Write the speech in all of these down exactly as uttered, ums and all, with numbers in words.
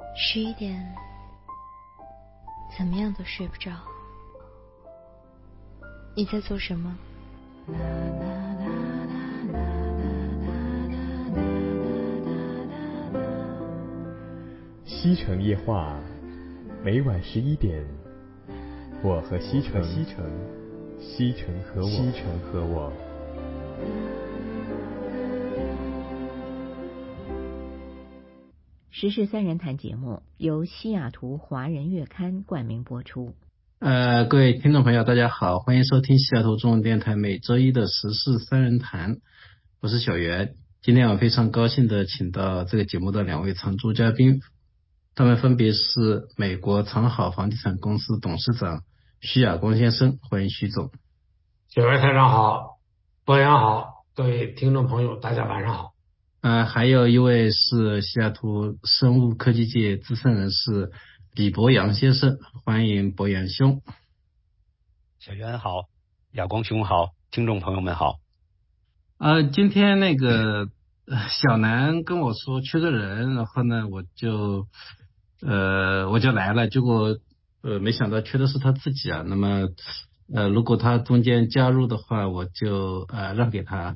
十一点，怎么样都睡不着。你在做什么？ 西城夜话，每晚十一点，我和西城，西城，西城和我，西城和我。 时事三人谈节目由西雅图华人月刊冠名播出。 呃，各位听众朋友，大家好，欢迎收听西雅图中文电台每周一的时事三人谈，我是小袁。今天我非常高兴的请到这个节目的两位常驻嘉宾，他们分别是美国长好房地产公司董事长徐亚光先生，欢迎徐总。 小袁台长好，博洋好，各位听众朋友大家晚上好。 呃，还有一位是西雅图生物科技界资深人士李博洋先生，欢迎博洋兄。 小袁好，亚光兄好，听众朋友们好。 呃，今天那个小南跟我说缺个人，然后呢，我就呃我就来了，结果呃没想到缺的是他自己啊。那么呃如果他中间加入的话，我就呃让给他。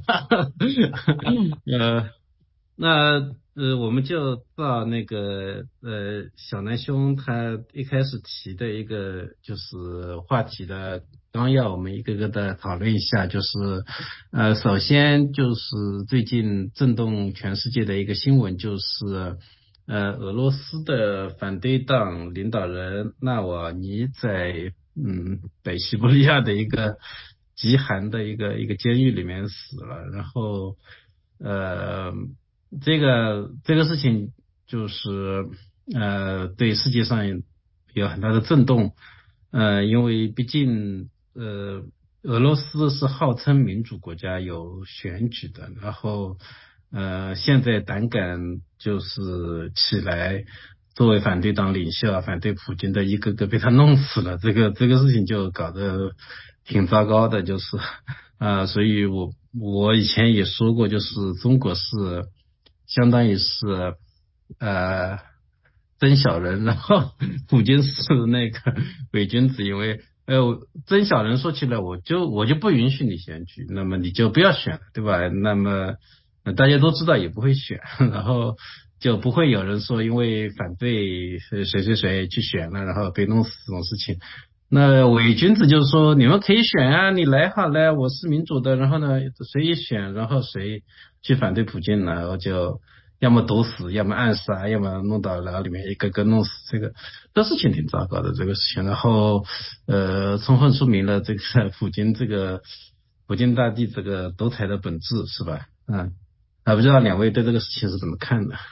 呃那呃，我们就到那个呃，小南兄他一开始提的一个就是话题的纲要，我们一个个的讨论一下。就是呃，首先就是最近震动全世界的一个新闻，就是呃，俄罗斯的反对党领导人纳瓦尼在嗯北西伯利亚的一个极寒的一个一个监狱里面死了，然后呃。这个这个事情就是呃对世界上有很大的震动，呃因为毕竟呃俄罗斯是号称民主国家，有选举的，然后呃现在胆敢就是起来作为反对党领袖啊，反对普京的一个个被他弄死了，这个这个事情就搞得挺糟糕的，就是啊、呃，所以我我以前也说过，就是中国是相当于是呃真小人，然后普京是那个伪君子，因为呃真小人说起来，我就我就不允许你选举，那么你就不要选了，对吧？那么大家都知道也不会选，然后就不会有人说因为反对谁谁谁去选了，然后被弄死这种事情。那伪君子就是说你们可以选啊，你来好了，我是民主的，然后呢谁也选，然后谁去反对普京，然后就要么毒死，要么暗杀，要么弄到牢里面一个个弄死，这个这事情挺糟糕的这个事情。然后呃充分说明了这个普京这个普京大帝这个独裁的本质，是吧？嗯，啊不知道两位对这个事情是怎么看的？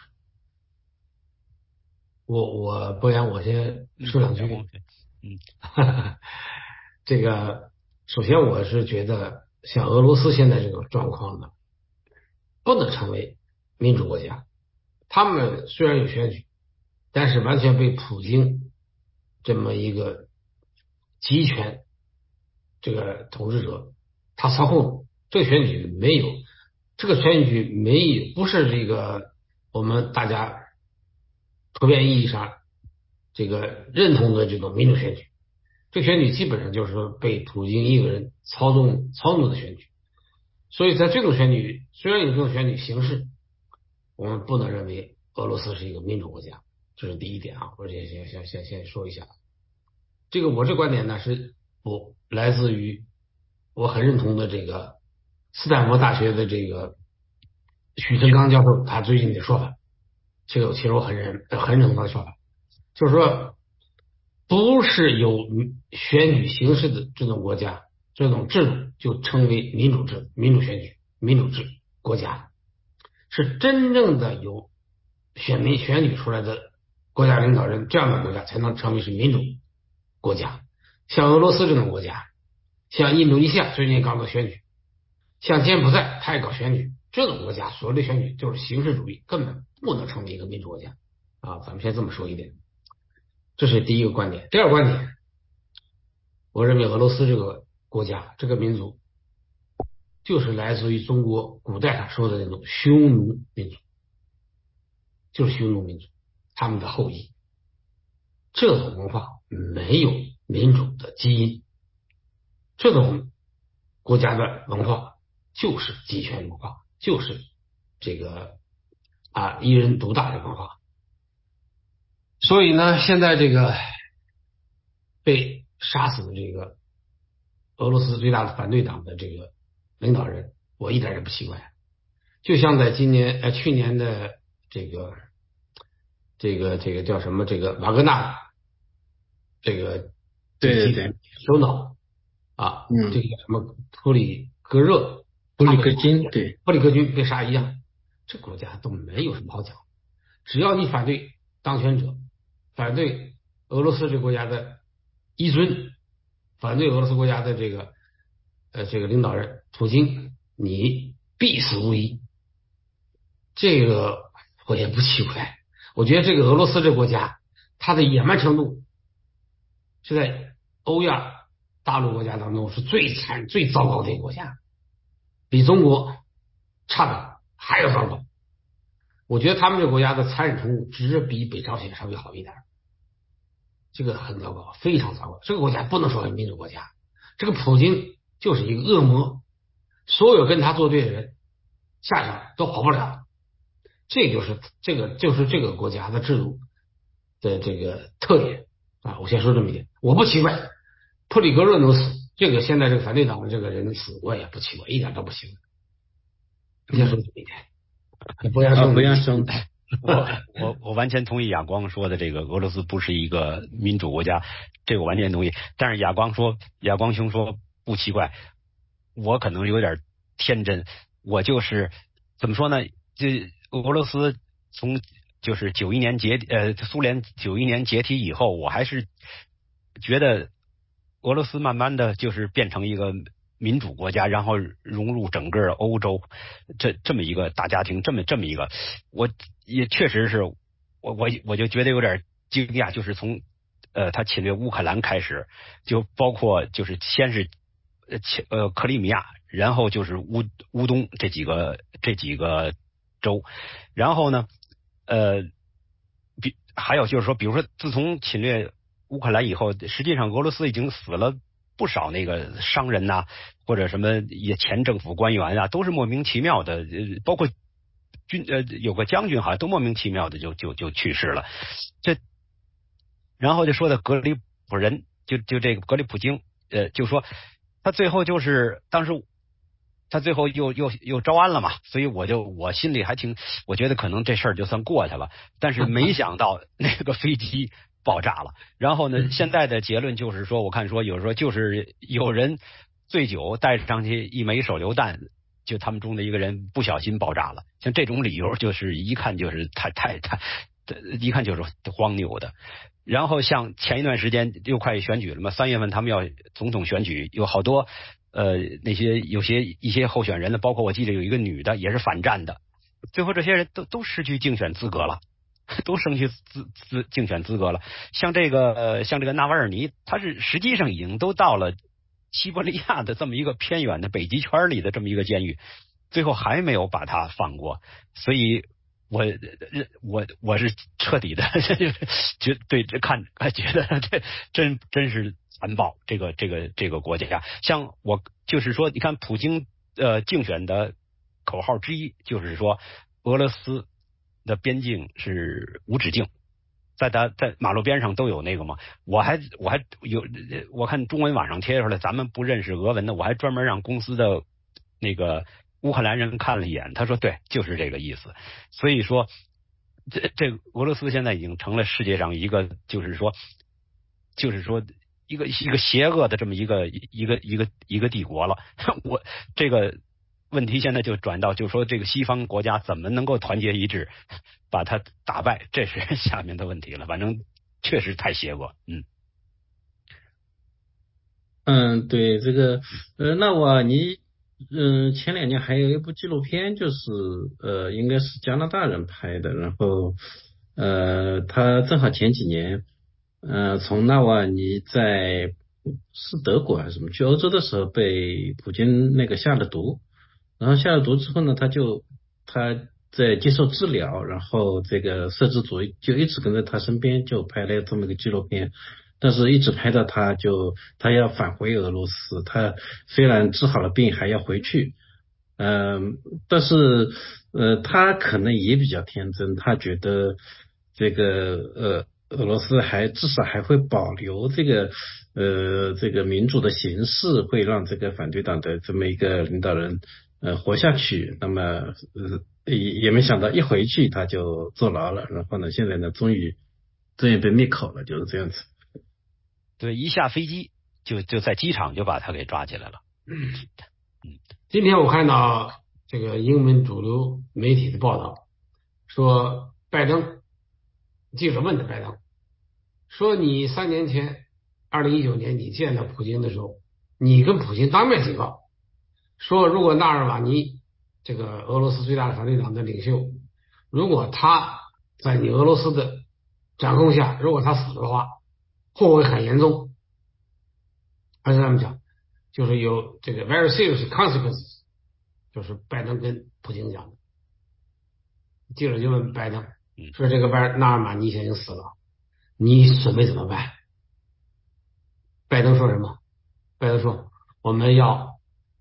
我我博洋我先说两句。 嗯， 这个首先我是觉得像俄罗斯现在这个状况呢，不能成为民主国家。他们虽然有选举，但是完全被普京这么一个集权这个统治者他操控。这个选举没有，这个选举没有，不是这个我们大家普遍意义上这个认同的这种民主选举。这个选举基本上就是说被普京一个人操纵操纵的选举。所以在这种选举，虽然有这种选举形式，我们不能认为俄罗斯是一个民主国家，这是第一点啊。我先先先先先说一下，这个我这观点呢，是我来自于我很认同的这个斯坦福大学的这个许成刚教授他最近的说法。这个其实我很认很认同他的说法，就是说不是有选举形式的这种国家，这种制度就称为民主制、民主选举、民主制国家，是真正的有选民选举出来的国家领导人，这样的国家才能称为是民主国家。像俄罗斯这种国家，像印度尼西亚最近搞个选举，像柬埔寨他也搞选举，这种国家所谓的选举就是形式主义，根本不能成为一个民主国家啊。咱们先这么说一点，这是第一个观点。第二个观点，我认为俄罗斯这个国家这个民族就是来自于中国古代上说的那种匈奴民族，就是匈奴民族他们的后裔。 这种文化没有民主的基因，这种国家的文化就是集权文化，就是这个啊一人独大的文化。所以呢，现在这个被杀死的这个俄罗斯最大的反对党的这个领导人，我一点也不奇怪。就像在今年呃去年的这个这个这个叫什么这个瓦格纳这个对对对首脑啊， 嗯， 这个什么普里格热普里戈金对普里戈军被杀一样，这国家都没有什么好讲。只要你反对当权者，反对俄罗斯这个国家的依尊，反对俄罗斯国家的这个呃这个领导人普京，你必死无疑。这个我也不奇怪，我觉得这个俄罗斯这个国家，它的野蛮程度是在欧亚大陆国家当中是最惨、最糟糕的一个国家，比中国差的还要糟糕。我觉得他们这个国家的残忍程度只是比北朝鲜稍微好一点，这个很糟糕，非常糟糕。这个国家不能说是民主国家，这个普京就是一个恶魔，所有跟他作对的人下场都好不了。这就是这个就是这个国家的制度的这个特点啊！我先说这么一点，我不奇怪普里格热能死，这个现在这个反对党的这个人死，我也不奇怪，一点都不奇怪。我先说这么一点，不要说不要说。 我我我完全同意亚光说的，这个俄罗斯不是一个民主国家，这个我完全同意。但是亚光说，亚光兄说不奇怪，我可能有点天真，我就是怎么说呢？这俄罗斯从就是九一年解呃苏联九一年解体以后，我还是觉得俄罗斯慢慢的就是变成一个民主国家，然后融入整个欧洲这这么一个大家庭，这么这么一个，我也确实是我我我就觉得有点惊讶，就是从呃他侵略乌克兰开始，就包括就是先是呃呃克里米亚，然后就是乌乌东这几个这几个州，然后呢呃比还有就是说，比如说自从侵略乌克兰以后，实际上俄罗斯已经死了不少那个商人呐、啊，或者什么也前政府官员啊，都是莫名其妙的，包括军呃有个将军好像都莫名其妙的就就就去世了。这然后就说的格里普人，就就这个格里普京，呃，就说他最后就是当时他最后又又又招安了嘛，所以我就我心里还挺，我觉得可能这事儿就算过去了，但是没想到那个飞机爆炸了。然后呢，现在的结论就是说，我看说有时候就是有人醉酒带上去一枚手榴弹，就他们中的一个人不小心爆炸了。像这种理由，就是一看就是太太太，一看就是荒谬的。然后像前一段时间又快选举了嘛，三月份他们要总统选举，有好多呃那些有些一些候选人呢，包括我记得有一个女的也是反战的，最后这些人都都失去竞选资格了。都失去资资竞选资格了，像这个呃，像这个纳瓦尔尼，他是实际上已经都到了西伯利亚的这么一个偏远的北极圈里的这么一个监狱，最后还没有把他放过，所以我我我是彻底的觉对这看觉得这真真是残暴，这个这个这个国家，像我就是说，你看普京呃竞选的口号之一就是说俄罗斯的边境是无止境，在他在马路边上都有那个嘛。我还我还有我看中文网上贴出来，咱们不认识俄文的，我还专门让公司的那个乌克兰人看了一眼，他说对，就是这个意思。所以说，这这俄罗斯现在已经成了世界上一个，就是说，就是说一个一个邪恶的这么一个一个一个一个帝国了。我这个。问题现在就转到，就是说这个西方国家怎么能够团结一致，把它打败，这是下面的问题了。反正确实太邪恶，嗯。 嗯，对这个，呃，那我你，嗯，前两年还有一部纪录片，就是呃，应该是加拿大人拍的，然后呃，他正好前几年，呃，从纳瓦尔尼在是德国还是什么去欧洲的时候被普京那个下了毒。然后下了毒之后呢，他就他在接受治疗，然后这个摄制组就一直跟在他身边，就拍了这么一个纪录片。但是一直拍到他就他要返回俄罗斯，他虽然治好了病还要回去，嗯、呃，但是呃他可能也比较天真，他觉得这个呃俄罗斯还至少还会保留这个呃这个民主的形式，会让这个反对党的这么一个领导人呃活下去。那么呃也也没想到一回去他就坐牢了，然后呢现在呢终于终于被灭口了，就是这样子。 对，一下飞机就就在机场就把他给抓起来了。 嗯，今天我看到这个英文主流媒体的报道，说拜登记者问的拜登说，你三年前二零一九年你见到普京的时候，你跟普京当面警告说，如果纳尔瓦尼这个俄罗斯最大的反对党的领袖，如果他在你俄罗斯的掌控下，如果他死了的话，后果很严重，而且他们讲就是有这个 very serious consequences， 就是拜登跟普京讲的。记者就问拜登说，这个拜纳尔马尼现在已经死了，你准备怎么办？拜登说什么？拜登说我们要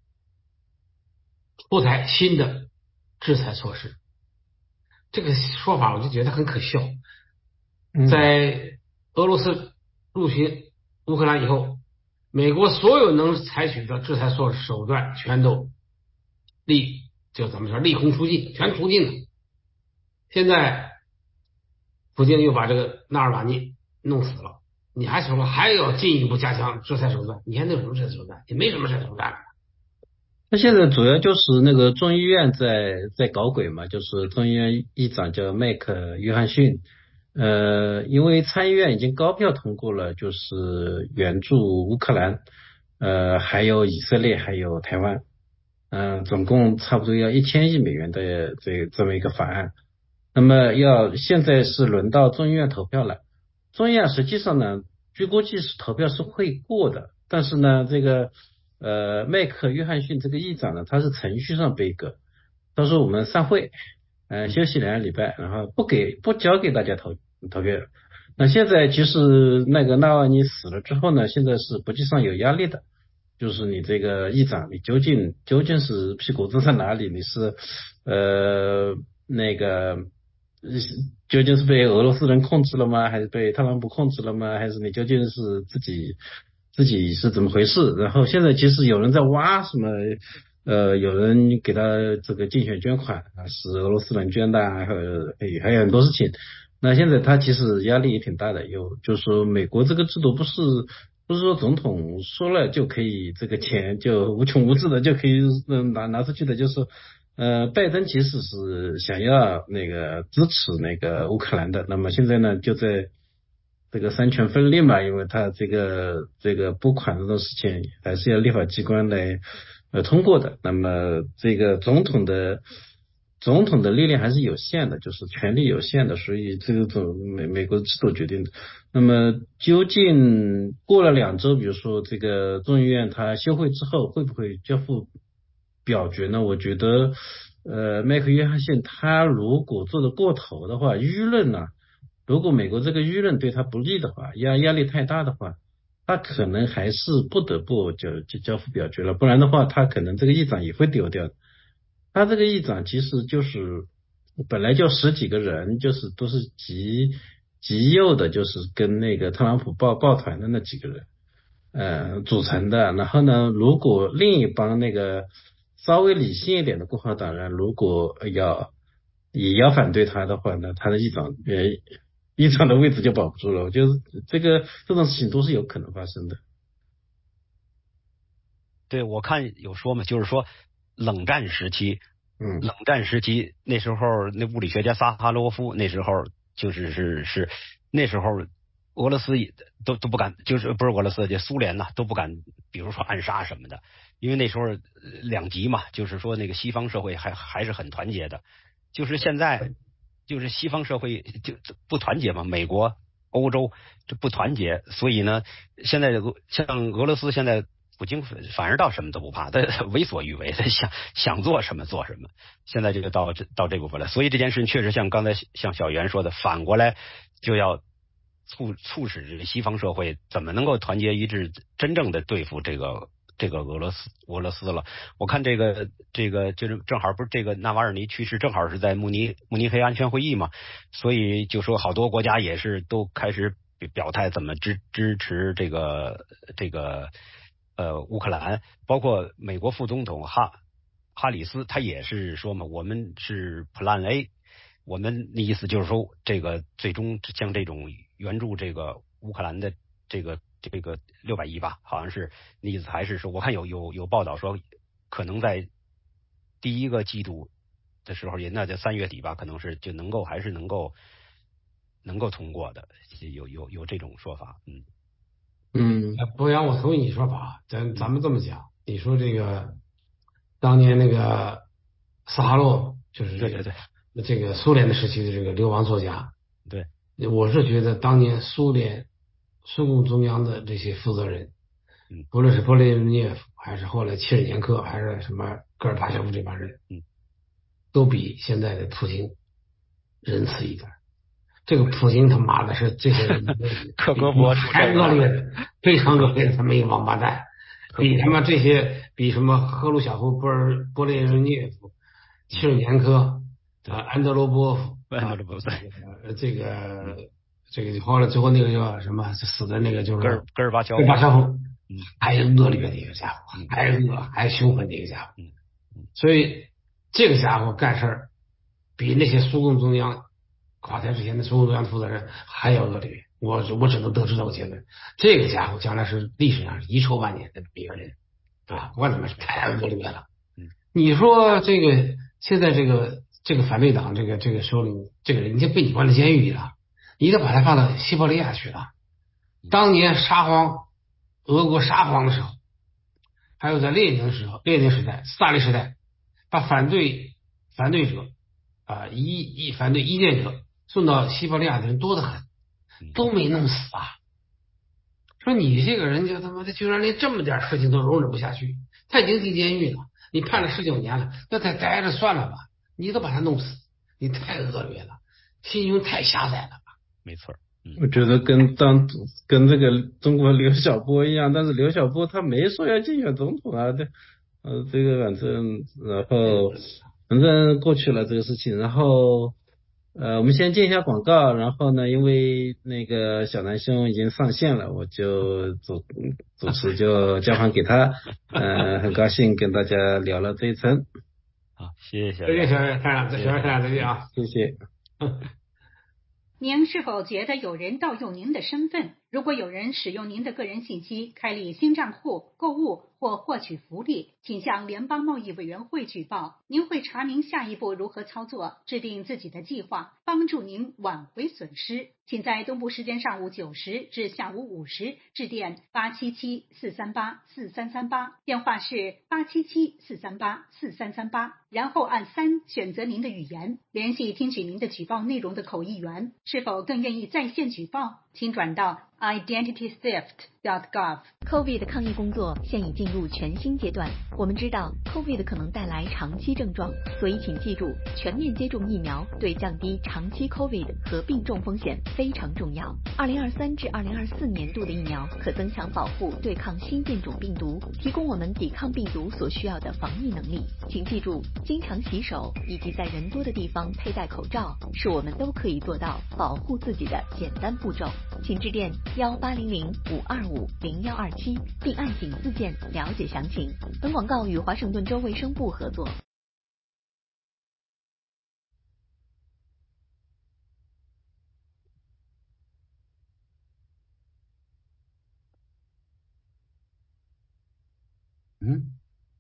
出台新的制裁措施。这个说法我就觉得很可笑。在俄罗斯入侵乌克兰以后，美国所有能采取的制裁措施手段全都立就怎么说立空出尽，全出尽了。现在普京又把这个纳尔瓦尼弄死了，你还说还要进一步加强制裁手段？你还能有什么制裁手段？也没什么制裁手段。 那现在主要就是那个众议院在在搞鬼嘛，就是众议院议长叫麦克约翰逊，呃，因为参议院已经高票通过了，就是援助乌克兰，呃，还有以色列，还有台湾，嗯、呃，总共差不多要一千亿美元的这这么一个法案。那么要现在是轮到众议院投票了，众议院实际上呢，据估计是投票是会过的，但是呢，这个呃麦克约翰逊这个议长呢，他是程序上被革，他说我们散会，呃休息两个礼拜，然后不给不交给大家投投票。那现在其实那个纳瓦尼死了之后呢，现在是国际上有压力的，就是你这个议长，你究竟究竟是屁股坐在哪里？你是呃那个究竟是被俄罗斯人控制了吗？还是被特朗普控制了吗？还是你究竟是自己自己是怎么回事？然后现在其实有人在挖什么，呃，有人给他这个竞选捐款啊，是俄罗斯人捐的啊，还有还有很多事情。那现在他其实压力也挺大的，有就是说美国这个制度不是不是说总统说了就可以这个钱就无穷无尽的就可以拿拿出去的，就是呃拜登其实是想要那个支持那个乌克兰的，那么现在呢就在这个三权分立嘛，因为他这个这个拨款这种事情还是要立法机关来呃通过的，那么这个总统的总统的力量还是有限的，就是权力有限的，所以这个种美美国的制度决定的。那么究竟过了两周，比如说这个众议院它休会之后，会不会交付表决呢？我觉得，呃，麦克约翰逊他如果做得过头的话，舆论呢、啊，如果美国这个舆论对他不利的话，压压力太大的话，他可能还是不得不就就交付表决了，不然的话，他可能这个议长也会丢掉的。他这个议长其实就是本来就十几个人，就是都是极极右的，就是跟那个特朗普抱抱团的那几个人呃组成的。然后呢，如果另一帮那个稍微理性一点的共和党人如果要也要反对他的话呢，他的议长呃议长的位置就保不住了。我觉得这个这种事情都是有可能发生的。 对，我看有说嘛，就是说冷战时期， 嗯， 冷战时期那时候那物理学家萨哈罗夫那时候就是是是那时候俄罗斯也都都不敢，就是不是俄罗斯，就苏联呐、啊、都不敢，比如说暗杀什么的，因为那时候两极嘛，就是说那个西方社会还还是很团结的，就是现在就是西方社会就不团结嘛，美国、欧洲这不团结，所以呢，现在像俄罗斯现在普京反而倒什么都不怕，他为所欲为，他想想做什么做什么。现在这个到这到这部分了，所以这件事确实像刚才像小袁说的，反过来就要促促使西方社会怎么能够团结一致，真正的对付这个这个俄罗斯俄罗斯了。我看这个这个就是正好不是这个纳瓦尔尼去世，正好是在慕尼慕尼黑安全会议嘛，所以就说好多国家也是都开始表态怎么支支持这个这个呃乌克兰，包括美国副总统哈哈里斯他也是说嘛，我们是 Plan A， 我们的意思就是说这个最终像这种援助这个乌克兰的这个这个六百亿吧，好像是那意思，还是说我看有有有报道说可能在第一个季度的时候，也那在三月底吧，可能是就能够还是能够能够通过的，有有有这种说法。嗯嗯，博洋，我同意你说法，咱咱们这么讲，你说这个当年那个萨哈洛就是这个对对对这个苏联的时期的这个流亡作家， 对， 我是觉得当年苏联苏共中央的这些负责人， 嗯， 不论是勃列日涅夫还是后来切尔年科还是什么戈尔巴乔夫这帮人， 嗯， 都比现在的普京仁慈一点。这个普京他妈的是这些人克格勃太恶劣了，非常恶劣的他妈一个王八蛋，比他妈这些比什么赫鲁晓夫、波尔波列日涅夫、切尔年科啊、安德罗波夫、 安德罗波夫呃这个这个后来最后那个叫什么死的那个就是戈尔戈尔巴乔戈尔巴乔夫， 嗯， 还恶劣的一个家伙，还恶还凶狠的一个家伙， 嗯嗯， 所以这个家伙干事儿比那些苏共中央垮台之前的苏共中央负责人还要恶劣，我我只能得出这个结论，这个家伙将来是历史上是遗臭万年的一个人，对吧？不管怎么说，太恶劣了。 嗯， 你说这个现在这个这个反对党这个这个首领这个人已经被你关到监狱里了，你得把他放到西伯利亚去了。当年沙皇俄国沙皇的时候，还有在列宁时候列宁时代斯大林时代，把反对反对者啊一一反对意见者送到西伯利亚的人多得很，都没弄死啊。说你这个人就他妈的居然连这么点事情都容忍不下去，他已经进监狱了，你判了十九年了，那再待着算了吧，你都把他弄死，你太恶劣了，心胸太狭窄了吧。 没错。嗯， 我觉得跟当跟这个中国刘晓波一样，但是刘晓波他没说要竞选总统啊，这呃这个反正然后反正过去了这个事情，然后呃我们先接一下广告，然后呢，因为那个小南兄已经上线了，我就主主持就交还给他，呃很高兴跟大家聊了这一层。 好，谢谢小再见， 袁， 小袁探长，小袁探长再见啊， 谢谢。 您是否觉得有人盗用您的身份？如果有人使用您的个人信息开立新账户、购物或获取福利，请向联邦贸易委员会举报。您会查明下一步如何操作，制定自己的计划，帮助您挽回损失。请在东部时间上午九时至下午五时致电八七七四三八四三三八，电话是八七七四三八四三三八，然后按三选择您的语言，联系听取您的举报内容的口译员。是否更愿意在线举报？请转到 identity theft dot gov。 COVID 抗疫工作现已进入全新阶段。我们知道 COVID 可能带来长期症状，所以请记住，全面接种疫苗对降低长期 COVID 和病重风险非常重要。二零二三至二零二四年度的疫苗可增强保护对抗新变种病毒，提供我们抵抗病毒所需要的防疫能力。请记住，经常洗手以及在人多的地方佩戴口罩，是我们都可以做到保护自己的简单步骤。请致电幺八零零五二五零幺二七，并按井字键了解详情。本广告与华盛顿州卫生部合作。 嗯，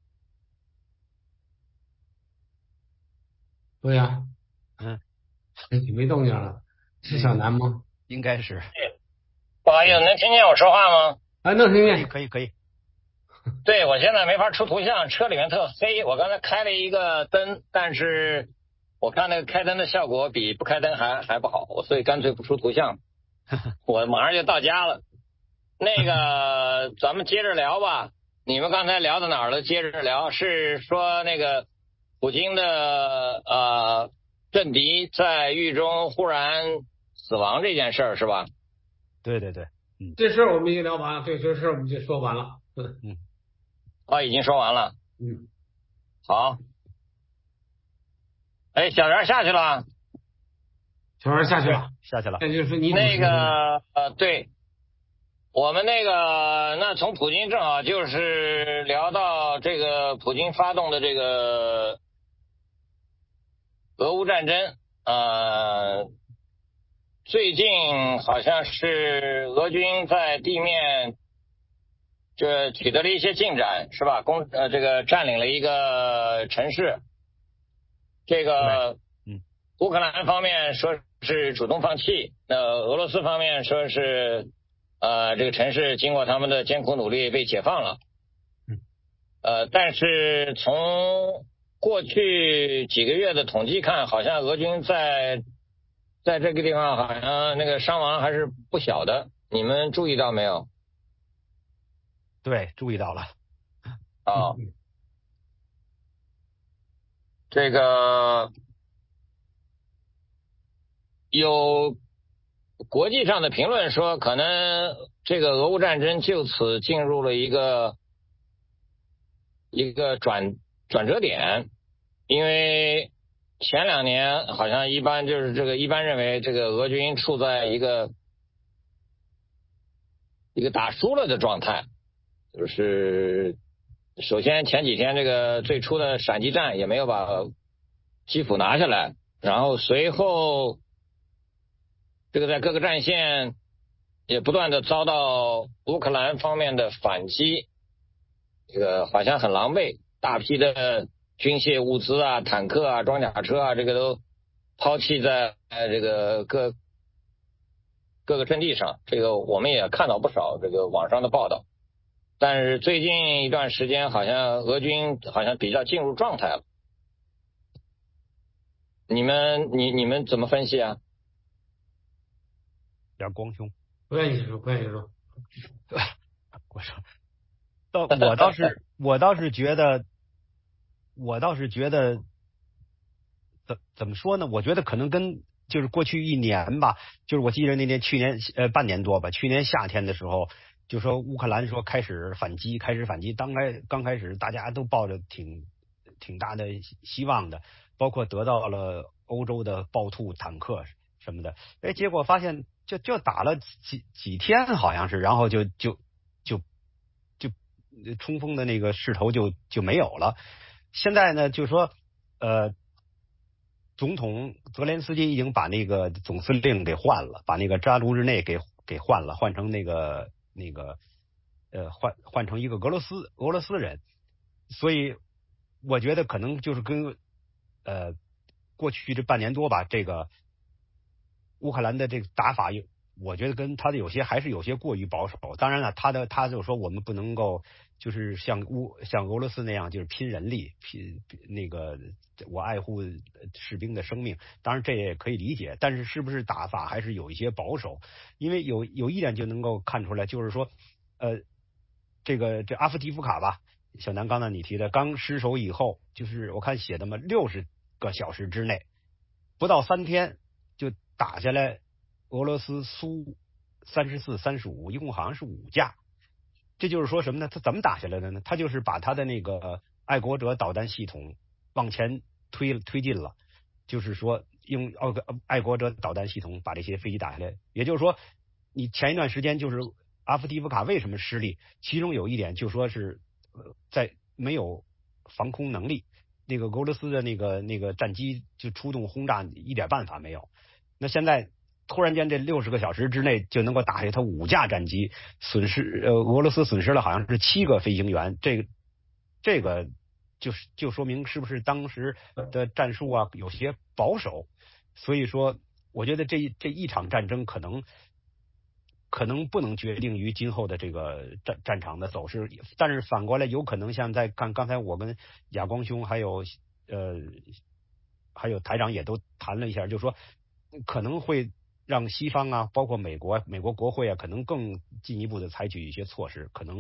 对呀， 嗯， 哎，你没动静了，是小南吗？ 应该是。 不好意思，能听见我说话吗？ 啊，能听可以见， 可以可以。 对，我现在没法出图像，车里面特黑。我刚才开了一个灯，但是我看那个开灯的效果比不开灯还还不好，所以干脆不出图像。我马上就到家了。那个，咱们接着聊吧。 你们刚才聊到哪儿了？接着聊，是说那个普京的呃政敌在狱中忽然死亡这件事儿是吧？ 对对对， 嗯，这事儿我们已经聊完了，对，这事儿我们就说完了。嗯嗯，哦，已经说完了。 嗯， 好。哎，小袁下去了。 小袁下去了， 下去了。 那就是你那个呃，对。我们那个，那从普京正好就是聊到这个普京发动的这个俄乌战争，呃，最近好像是俄军在地面这取得了一些进展，是吧？攻呃这个占领了一个城市，这个嗯， 乌克兰方面说是主动放弃，那俄罗斯方面说是。呃，这个城市经过他们的艰苦努力被解放了。 嗯。 呃，但是从过去几个月的统计看，好像俄军在在这个地方好像那个伤亡还是不小的。你们注意到没有？ 对，注意到了。 哦。这个有。国际上的评论说，可能这个俄乌战争就此进入了一个一个转转折点，因为前两年好像一般就是这个一般认为这个俄军处在一个一个打输了的状态，就是首先前几天这个最初的闪击战也没有把基辅拿下来，然后随后。这个在各个战线也不断的遭到乌克兰方面的反击，这个好像很狼狈，大批的军械物资啊、坦克啊、装甲车啊，这个都抛弃在这个各各个阵地上。这个我们也看到不少这个网上的报道，但是最近一段时间，好像俄军好像比较进入状态了。你们你你们怎么分析啊？ 点光兄， 不愿意说，不愿意说。 我说，倒我倒是我倒是觉得，我倒是觉得，怎怎么说呢？我觉得可能跟就是过去一年吧，就是我记得那年去年呃半年多吧，去年夏天的时候，就说乌克兰说开始反击，开始反击。刚开刚开始大家都抱着挺挺大的希望的，包括得到了欧洲的豹兔坦克什么的，哎，结果发现。就就打了几几天，好像是，然后就就就就冲锋的那个势头就就没有了。现在呢，就说呃，总统泽连斯基已经把那个总司令给换了，把那个扎卢日内给给换了，换成那个那个呃换换成一个俄罗斯俄罗斯人，所以我觉得可能就是跟呃过去这半年多吧，这个。乌克兰的这个打法有，我觉得跟他的有些还是有些过于保守。当然了，他的他就说我们不能够就是像乌像俄罗斯那样就是拼人力，拼那个我爱护士兵的生命。当然这也可以理解，但是是不是打法还是有一些保守？因为有有一点就能够看出来，就是说呃这个这阿夫迪夫卡吧，小南刚才你提的刚失守以后，就是我看写的嘛，六十个小时之内不到三天。就打下来，俄罗斯苏三十四、三十五，一共好像是五架。这就是说什么呢？他怎么打下来的呢？他就是把他的那个爱国者导弹系统往前推推进了，就是说用爱国者导弹系统把这些飞机打下来。也就是说，你前一段时间就是阿夫迪夫卡为什么失利？其中有一点就说是在没有防空能力。那个俄罗斯的那个那个战机就出动轰炸，一点办法没有。那现在突然间这六十个小时之内就能够打下他五架战机，损失呃俄罗斯损失了好像是七个飞行员，这个这个就是就说明是不是当时的战术啊有些保守。所以说，我觉得这这一场战争可能。可能不能决定于今后的这个战战场的走势，但是反过来有可能像在刚刚才我跟亚光兄还有呃还有台长也都谈了一下，就是说可能会让西方啊，包括美国美国国会啊，可能更进一步的采取一些措施，可能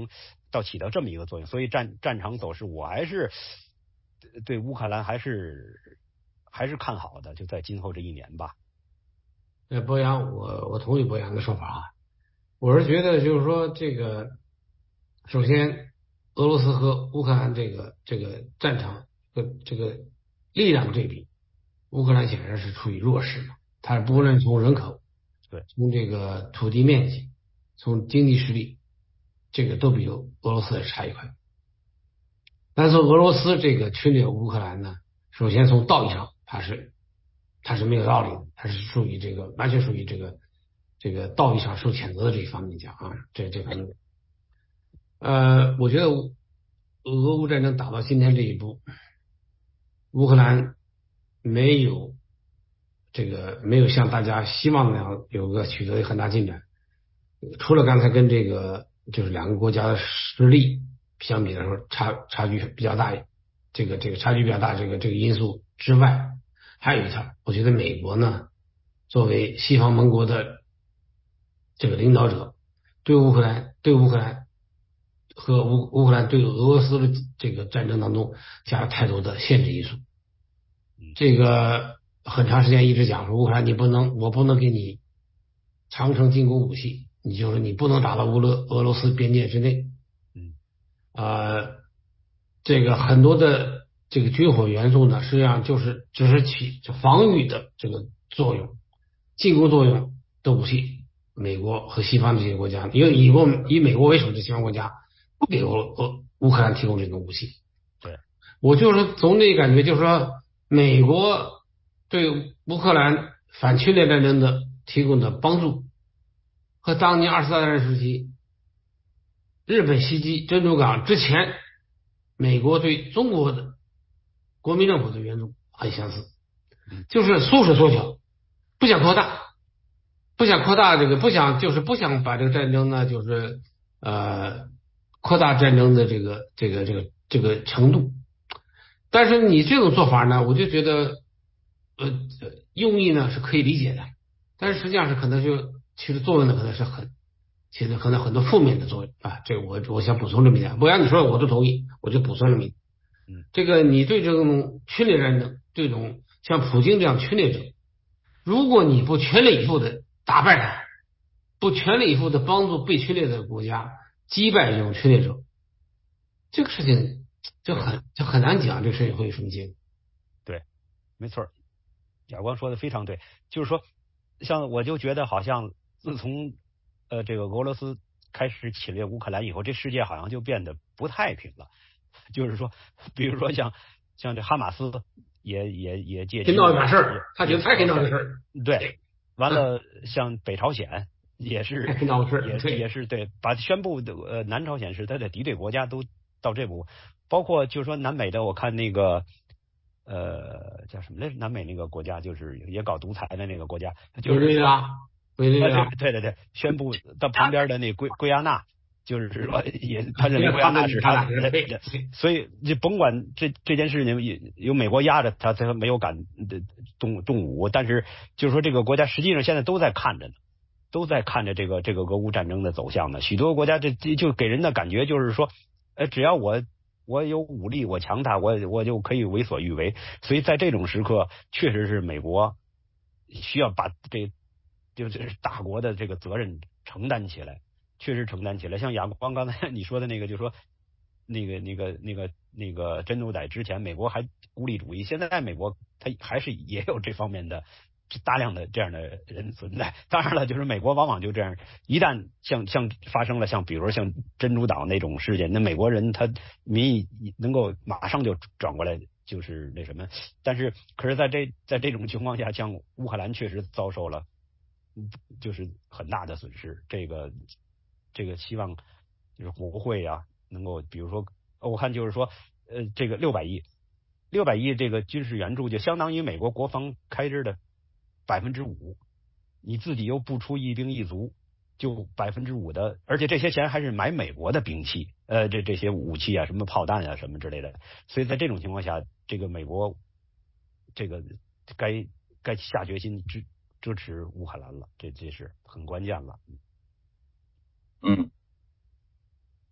到起到这么一个作用，所以战战场走势我还是对乌克兰还是还是看好的，就在今后这一年吧。 呃，博洋，我我同意博洋的说法啊，我是觉得就是说这个，首先俄罗斯和乌克兰这个这个战场和这个力量对比，乌克兰显然是处于弱势的，它不论从人口， 对， 从这个土地面积，从经济实力，这个都比俄罗斯差一块。但是俄罗斯这个侵略乌克兰呢，首先从道义上它是它是没有道理的，它是属于这个完全属于这个这个道义上受谴责的这一方面讲啊，这这方面。呃，我觉得俄乌战争打到今天这一步，乌克兰没有这个没有像大家希望那样有个取得很大进展，除了刚才跟这个就是两个国家的实力相比来说差差距比较大，这个这个差距比较大这个这个因素之外，还有一条，我觉得美国呢作为西方盟国的这个领导者，对乌克兰对乌克兰和乌乌克兰对俄罗斯的这个战争当中加了太多的限制因素。这个很长时间一直讲说乌克兰你不能我不能给你长城进攻武器，你就是你不能打到乌勒俄罗斯边界之内。 嗯， 呃，这个很多的这个军火元素呢，实际上就是只是起防御的这个作用，进攻作用的武器，美国和西方这些国家，因为以国以美国为首的西方国家不给俄俄乌克兰提供这种武器。 对， 我就是总体感觉就是说，美国对乌克兰反侵略战争的提供的帮助，和当年二次大战时期日本袭击珍珠港之前，美国对中国的国民政府的援助很相似，就是缩手缩小，不想扩大，不想扩大这个，不想就是不想把这个战争呢，就是呃扩大战争的这个这个这个这个程度。但是你这种做法呢，我就觉得呃用意呢是可以理解的，但是实际上是可能就其实作用呢可能是很。其实可能很多负面的作用啊，这个我我想补充这么一点，不然你说我都同意，我就补充这么一点。 嗯， 这个你对这种侵略战争，这种像普京这样侵略者，如果你不全力以赴的打败他，不全力以赴的帮助被侵略的国家击败这种侵略者，这个事情就很就很难讲，这个事情会有什么结果。 对，没错，亚光说的非常对，就是说，像我就觉得好像自从呃，这个俄罗斯开始侵略乌克兰以后，这世界好像就变得不太平了。就是说，比如说像像这哈马斯也也也借机闹一把事儿，他觉得他可以闹这事儿。 对，完了，像北朝鲜也是闹事， 也是也是对，把宣布的呃南朝鲜是他的敌对国家都到这步，包括就是说南美的，我看那个呃叫什么来着？南美那个国家就是也搞独裁的那个国家，就是说。 对对对对对，宣布到旁边的那圭圭亚那，就是说也他认为圭亚那是他的，所以就甭管这这件事情有有美国压着他，他没有敢动动武，但是就是说这个国家实际上现在都在看着呢，都在看着这个这个俄乌战争的走向呢。许多国家这就给人的感觉就是说，呃，只要我我有武力，我强大，我我就可以为所欲为。所以在这种时刻，确实是美国需要把这。就是大国的这个责任承担起来，确实承担起来。像亚光刚才你说的那个，就是说那个那个那个那个珍珠仔之前，美国还孤立主义，现在美国它还是也有这方面的大量的这样的人存在。当然了，就是美国往往就这样，一旦像像发生了像比如说像珍珠岛那种事件，那美国人他民意能够马上就转过来。就是那什么，但是可是在这在这种情况下，像乌克兰确实遭受了。就是很大的损失，这个这个希望就是国会啊，能够比如说，我看就是说，呃，这个六百亿，六百亿这个军事援助就相当于美国国防开支的百分之五，你自己又不出一兵一卒，就百分之五的，而且这些钱还是买美国的兵器，呃，这这些武器啊，什么炮弹啊，什么之类的，所以在这种情况下，这个美国这个该该下决心支。支持乌克兰了，这这是很关键了。 嗯，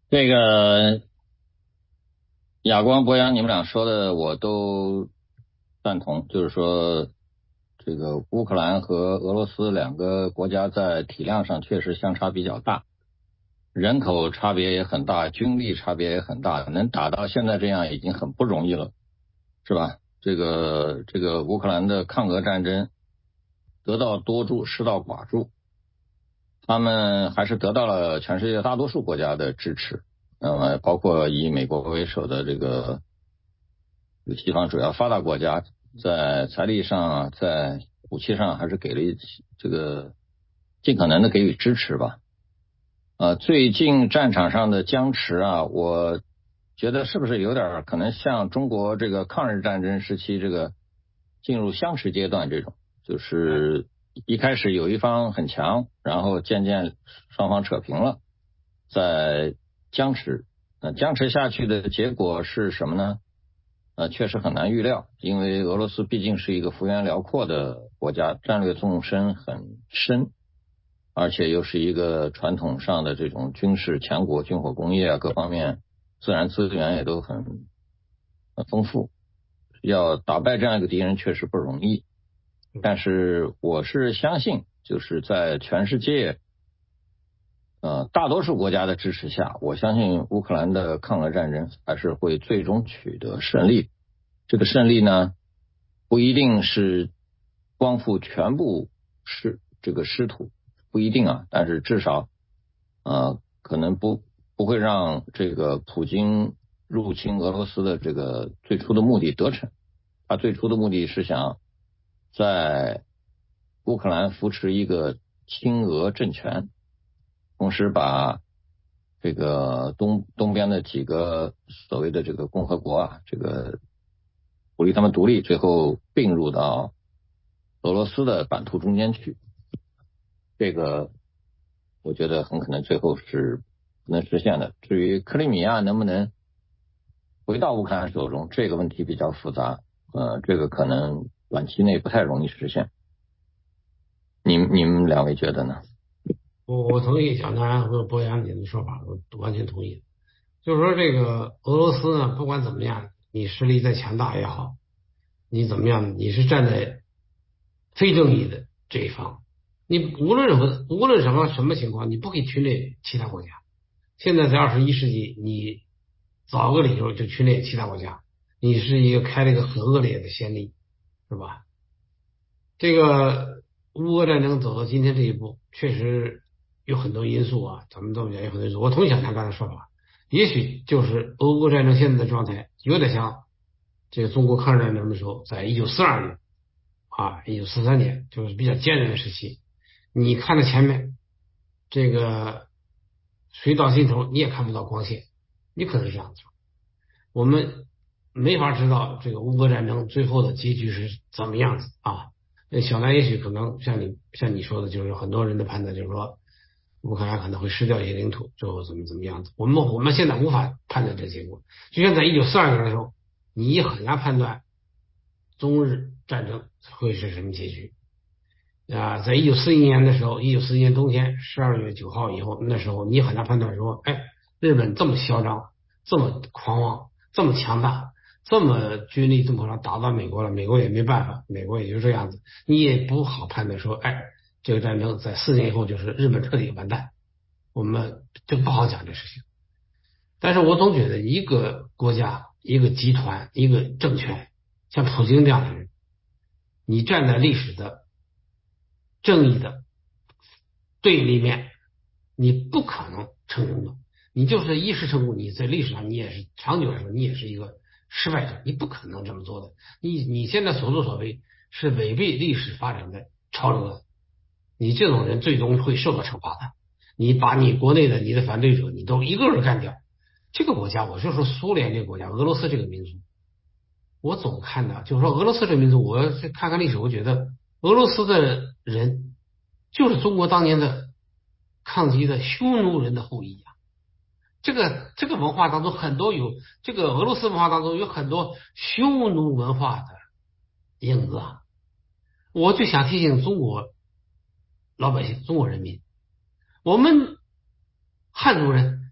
这个亚光、博洋，你们俩说的我都赞同，就是说这个乌克兰和俄罗斯两个国家在体量上确实相差比较大，人口差别也很大，军力差别也很大，能打到现在这样已经很不容易了，是吧？这个这个乌克兰的抗俄战争得道多助，失道寡助，他们还是得到了全世界大多数国家的支持，那么包括以美国为首的这个西方主要发达国家，在财力上在武器上还是给了这个尽可能的给予支持吧。呃，最近战场上的僵持啊，我觉得是不是有点可能像中国这个抗日战争时期这个进入相持阶段这种，就是一开始有一方很强，然后渐渐双方扯平了，再僵持。那僵持下去的结果是什么呢？呃，确实很难预料，因为俄罗斯毕竟是一个幅员辽阔的国家，战略纵深很深，而且又是一个传统上的这种军事强国，军火工业啊各方面自然资源也都很很丰富，要打败这样一个敌人确实不容易。但是我是相信，就是在全世界呃大多数国家的支持下，我相信乌克兰的抗俄战争还是会最终取得胜利。这个胜利呢，不一定是光复全部失这个失土，不一定啊，但是至少呃可能不不会让这个普京入侵俄罗斯的这个最初的目的得逞。他最初的目的是想在乌克兰扶持一个亲俄政权，同时把这个东东边的几个所谓的这个共和国啊，这个鼓励他们独立，最后并入到俄罗斯的版图中间去。这个我觉得很可能最后是不能实现的。至于克里米亚能不能回到乌克兰手中，这个问题比较复杂，呃，这个可能短期内不太容易实现。你们你们两位觉得呢？ 我我同意小南和博洋你的说法，我完全同意。就是说，这个俄罗斯呢，不管怎么样，你实力再强大也好，你怎么样，你是站在非正义的这一方。你无论任何无论什么什么情况，你不可以侵略其他国家。现在在二十一世纪，你找个理由就侵略其他国家，你是一个开了一个很恶劣的先例，是吧？这个乌俄战争走到今天这一步，确实有很多因素啊，咱们都讲有很多因素。我同意小强刚才说法，也许就是俄乌战争现在的状态，有点像这个中国抗日战争的时候，在一九四二年啊，一九四三年，就是比较艰难的时期。你看到前面这个水到尽头，你也看不到光线，你可能是这样子。我们没法知道这个乌俄战争最后的结局是怎么样子啊。小南也许可能像你像你说的，就是很多人的判断就是说，乌克兰可能会失掉一些领土，最后怎么怎么样子。我们我们现在无法判断这个结果。就像在一九四二年的时候，你也很难判断中日战争会是什么结局啊。在一九四一年的时候，一九四一年冬天十二月九号以后，那时候你很难判断说，哎，日本这么嚣张，这么狂妄，这么强大，这么军力这么强，打到美国了，美国也没办法，美国也就这样子，你也不好判断说，哎，这个战争在四年以后就是日本彻底完蛋，我们就不好讲这事情。但是我总觉得一个国家、一个集团、一个政权，像普京这样的人，你站在历史的正义的对立面，你不可能成功的。你就是一时成功，你在历史上你也是长久来说，你也是一个失败者，你不可能这么做的。你你现在所作所为是违背历史发展的潮流的，你这种人最终会受到惩罚的。你把你国内的你的反对者，你都一个个干掉。这个国家，我就说苏联这个国家，俄罗斯这个民族，我总看的就是说俄罗斯这个民族，我看看历史，我觉得俄罗斯的人就是中国当年的抗击的匈奴人的后裔啊。这个这个文化当中很多有这个俄罗斯文化当中有很多匈奴文化的影子啊。我就想提醒中国老百姓、中国人民，我们汉族人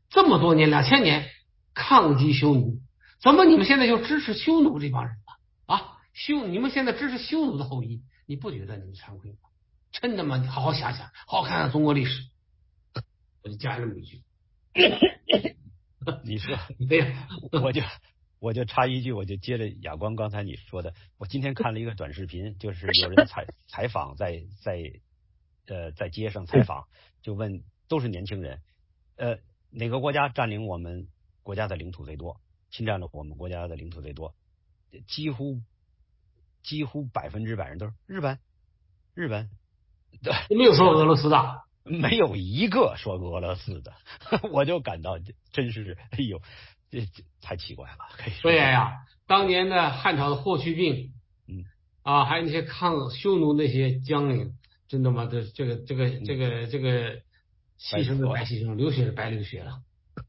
这么多年两千年抗击匈奴，怎么你们现在就支持匈奴这帮人了啊？匈你们现在支持匈奴的后裔，你不觉得你们惭愧吗？真的吗？你好好想想，好好看看中国历史。我就加这么一句。 你说， 对呀， 我就我就插一句，我就接着亚光刚才你说的，我今天看了一个短视频，就是有人采采访在在呃在街上采访，就问都是年轻人，呃哪个国家占领我们国家的领土最多，侵占了我们国家的领土最多，几乎几乎百分之百人都是日本，日本， 没有说俄罗斯的。 没有一个说俄罗斯的，我就感到真是，哎呦，这这太奇怪了。可以说对呀，当年的汉朝的霍去病， 嗯啊，还有那些抗匈奴那些将领，真的吗？这这个这个这个这个牺牲是白牺牲，流血是白流血了。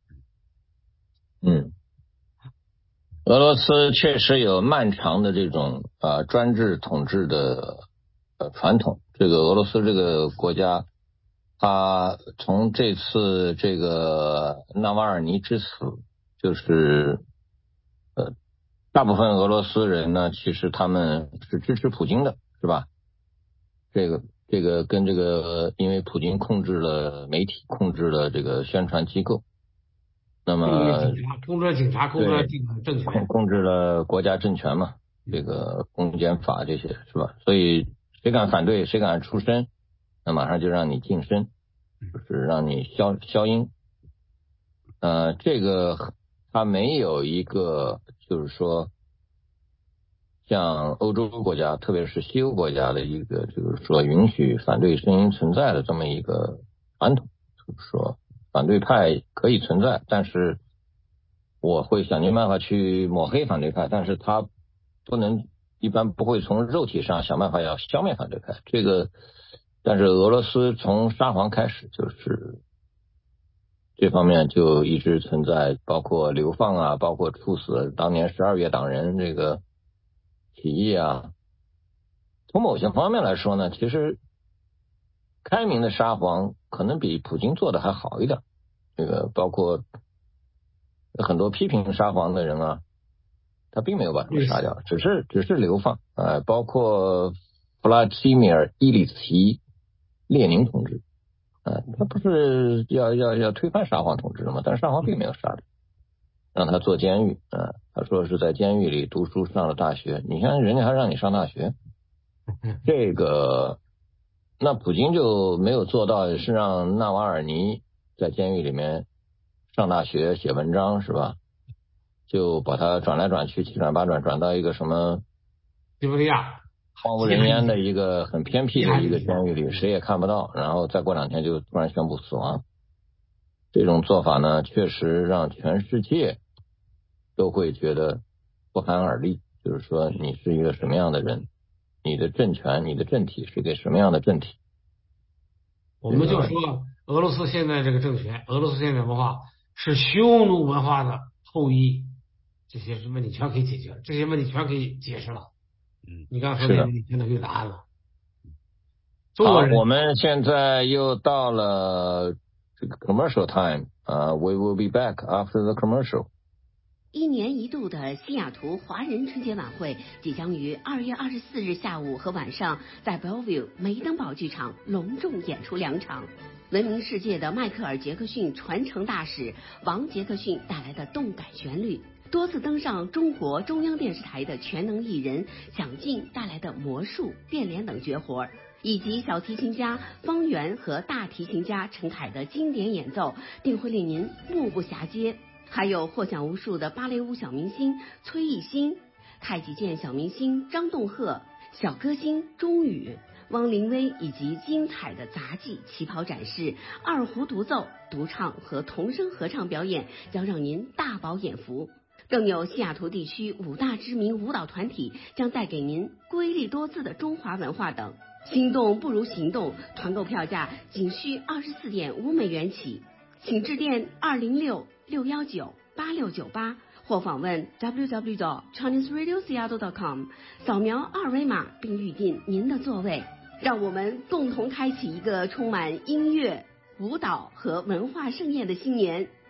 嗯，俄罗斯确实有漫长的这种呃专制统治的呃传统。这个俄罗斯这个国家，他从这次这个纳瓦尔尼之死，就是呃，大部分俄罗斯人呢，其实他们是支持普京的，是吧？这个这个跟这个，因为普京控制了媒体，控制了这个宣传机构，那么控制了警察，控制了这个政权， 控制了国家政权嘛，这个公检法这些是吧？所以谁敢反对，谁敢出声，那马上就让你晋升，就是让你消消音。呃，这个它没有一个就是说像欧洲国家，特别是西欧国家的一个就是说允许反对声音存在的这么一个传统，就是说反对派可以存在，但是我会想尽办法去抹黑反对派，但是他不能一般不会从肉体上想办法要消灭反对派。这个，但是俄罗斯从沙皇开始就是这方面就一直存在，包括流放啊，包括处死当年十二月党人这个起义啊。从某些方面来说呢，其实开明的沙皇可能比普京做的还好一点。这个包括很多批评沙皇的人啊，他并没有把他们杀掉，只是只是流放。呃，包括弗拉基米尔·伊里奇·列宁同志，呃，他不是要要要推翻沙皇统治的吗？但是沙皇并没有杀他，让他坐监狱。呃，他说是在监狱里读书上了大学。你看人家还让你上大学，这个那普京就没有做到，是让纳瓦尔尼在监狱里面上大学写文章是吧？就把他转来转去，七转八转，转到一个什么西伯利亚荒无人烟的一个很偏僻的一个监狱里，谁也看不到，然后再过两天就突然宣布死亡。这种做法呢，确实让全世界都会觉得不寒而栗，就是说你是一个什么样的人，你的政权，你的政体是一个什么样的政体。 我们就说俄罗斯现在这个政权，俄罗斯现在文化是匈奴文化的后裔，这些问题全可以解决了，这些问题全可以解释了。 嗯， 你刚才说的问题全都有答案了。 好，我们现在又到了这个 commercial time 啊、uh, ，we will be back after the commercial。 一年一度的西雅图华人春节晚会即将于二月二十四日下午和晚上在 Bellevue 梅登堡剧场隆重演出两场。闻名世界的迈克尔·杰克逊传承大使王·杰克逊带来的动感旋律，多次登上中国中央电视台的全能艺人蒋劲带来的魔术、变脸等绝活，以及小提琴家方圆和大提琴家陈凯的经典演奏，定会令您目不暇接。还有获奖无数的芭蕾舞小明星崔艺欣、太极剑小明星张栋赫、小歌星钟宇、汪林威，以及精彩的杂技、旗袍展示、二胡独奏、独唱和童声合唱表演，将让您大饱眼福。更有西雅图地区五大知名舞蹈团体将带给您瑰丽多姿的中华文化等。心动不如行动，团购票价仅需二十四点五美元起，请致电二零六六幺九八六九八或访问 w w w dot chinese radio seattle dot com， 扫描二维码并预订您的座位。让我们共同开启一个充满音乐、舞蹈和文化盛宴的新年。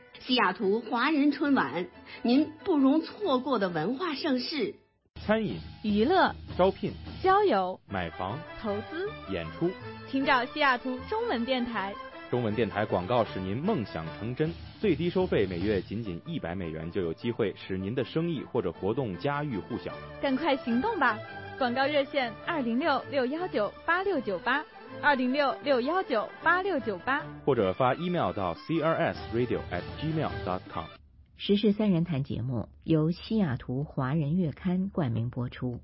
西雅图华人春晚，您不容错过的文化盛事。 餐饮、 娱乐、 招聘、 交友、 买房、 投资、 演出， 请找西雅图中文电台。 中文电台广告使您梦想成真，最低收费每月仅仅一百美元，就有机会使您的生意或者活动家喻户晓。 赶快行动吧！广告热线二零六六幺九八六九八，二零六六幺九八六九八， 或者发 email 到 c r s radio at gmail dot com。 时事三人谈节目由西雅图华人月刊冠名播出。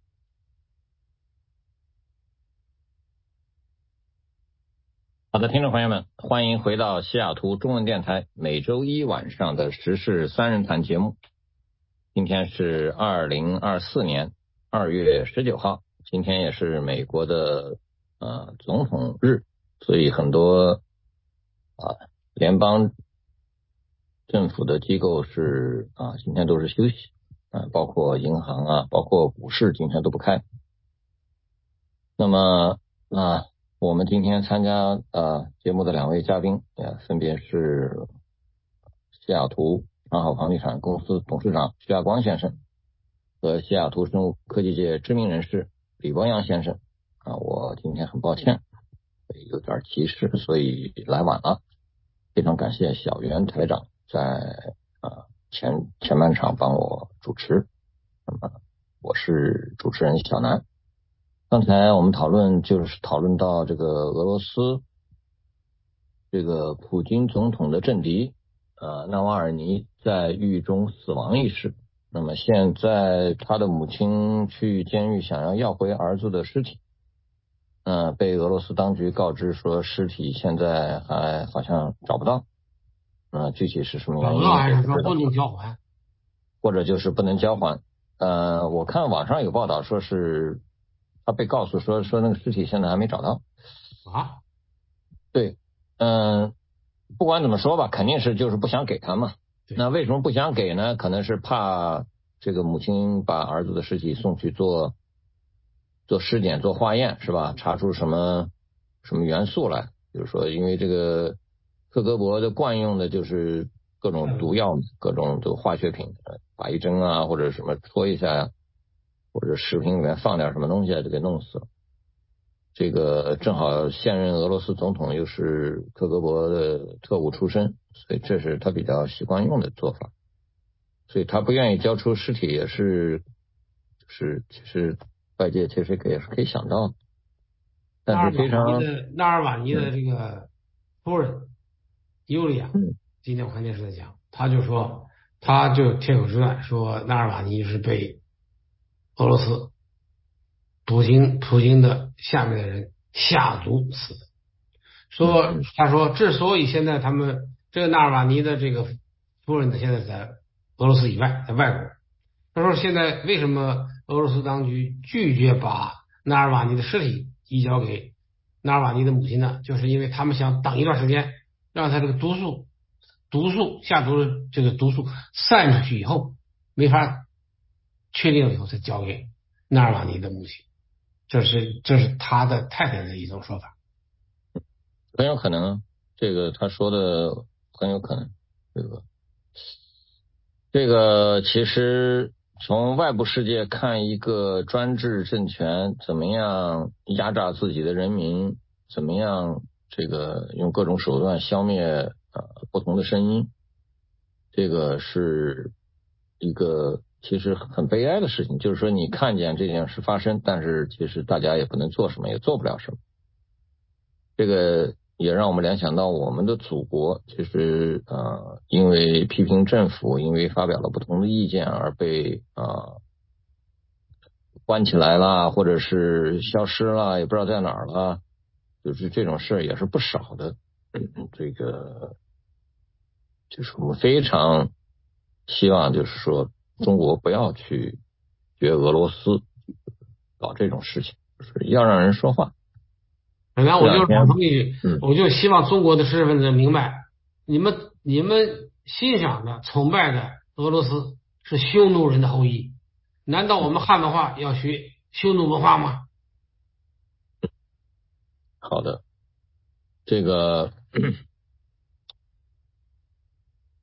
好的，听众朋友们，欢迎回到西雅图中文电台每周一晚上的时事三人谈节目。今天是二零二四年二月十九号，今天也是美国的呃总统日，所以很多啊联邦政府的机构是啊今天都是休息啊，包括银行啊，包括股市今天都不开。那么啊。我们今天参加呃节目的两位嘉宾，也分别是西雅图长好房地产公司董事长徐亚光先生和西雅图生物科技界知名人士李博洋先生。啊，我今天很抱歉，有点急事，所以来晚了。非常感谢小袁台长在呃前前半场帮我主持。那么我是主持人小南。刚才我们讨论就是讨论到这个俄罗斯这个普京总统的政敌呃纳瓦尔尼在狱中死亡一事。那么现在他的母亲去监狱想要要回儿子的尸体，呃被俄罗斯当局告知说尸体现在还好像找不到，呃具体是什么原因？ 还是说不能交还， 或者就是不能交还？呃我看网上有报道说是。他被告诉说说那个尸体现在还没找到啊？ 对，嗯，不管怎么说吧，肯定是就是不想给他嘛。那为什么不想给呢？可能是怕这个母亲把儿子的尸体送去做做尸检、做化验，是吧？查出什么什么元素来？比如说，因为这个克格勃的惯用的就是各种毒药，各种这个化学品，打一针啊，或者什么戳一下呀、啊。或者食品里面放点什么东西就给弄死了。这个正好现任俄罗斯总统又是克格勃的特务出身，所以这是他比较习惯用的做法。所以他不愿意交出尸体也是，是其实外界其实也是可以想到的。但是非常纳尔瓦尼的这个夫人尤利亚，嗯，今天我看电视在讲，他就说，他就铁口直断说纳尔瓦尼是被俄罗斯普京普京的下面的人下毒死的。说他说之所以现在他们这个纳尔瓦尼的这个夫人呢现在在俄罗斯以外，在外国，他说现在为什么俄罗斯当局拒绝把纳尔瓦尼的尸体移交给纳尔瓦尼的母亲呢？就是因为他们想等一段时间，让他这个毒素毒素下毒的这个毒素散出去以后，没法确定了以后再交给纳尔瓦尼的母亲。这是这是他的太太的一种说法。 很有可能，这个他说的很有可能，这个这个其实从外部世界看，一个专制政权怎么样压榨自己的人民，怎么样这个用各种手段消灭呃不同的声音，这个是一个其实很悲哀的事情。就是说你看见这件事发生，但是其实大家也不能做什么，也做不了什么。这个也让我们联想到我们的祖国，其实呃，因为批评政府，因为发表了不同的意见而被呃关起来了，或者是消失了，也不知道在哪儿了，就是这种事也是不少的。嗯、这个就是我们非常希望，就是说中国不要去学俄罗斯搞这种事情，就是要让人说话。 本来我就是想说一句，我就希望中国的知识分子明白，你们你们欣赏的、崇拜的俄罗斯是匈奴人的后裔，难道我们汉文化要学匈奴文化吗？ 好的，这个